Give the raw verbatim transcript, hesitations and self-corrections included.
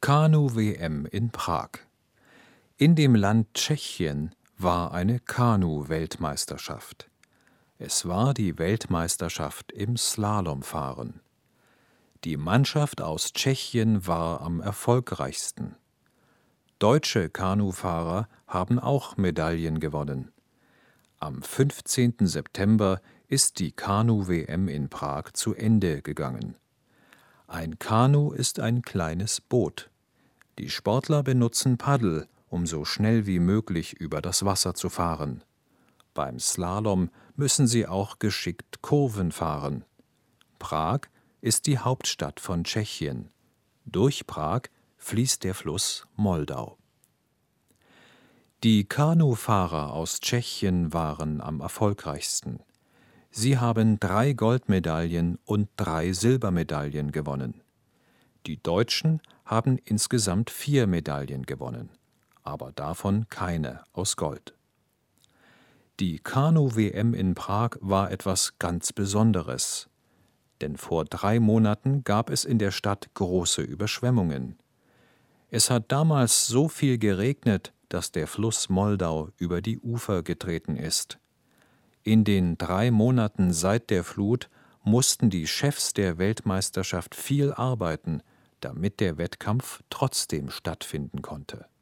Kanu-W M in Prag. In dem Land Tschechien war eine Kanu-Weltmeisterschaft. Es war die Weltmeisterschaft im Slalomfahren. Die Mannschaft aus Tschechien war am erfolgreichsten. Deutsche Kanufahrer haben auch Medaillen gewonnen. Am fünfzehnten September ist die Kanu-W M in Prag zu Ende gegangen. Ein Kanu ist ein kleines Boot. Die Sportler benutzen Paddel, um so schnell wie möglich über das Wasser zu fahren. Beim Slalom müssen sie auch geschickt Kurven fahren. Prag ist die Hauptstadt von Tschechien. Durch Prag fließt der Fluss Moldau. Die Kanufahrer aus Tschechien waren am erfolgreichsten. Sie haben drei Goldmedaillen und drei Silbermedaillen gewonnen. Die Deutschen haben insgesamt vier Medaillen gewonnen, aber davon keine aus Gold. Die Kanu-W M in Prag war etwas ganz Besonderes, denn vor drei Monaten gab es in der Stadt große Überschwemmungen. Es hat damals so viel geregnet, dass der Fluss Moldau über die Ufer getreten ist. In den drei Monaten seit der Flut mussten die Chefs der Weltmeisterschaft viel arbeiten, damit der Wettkampf trotzdem stattfinden konnte.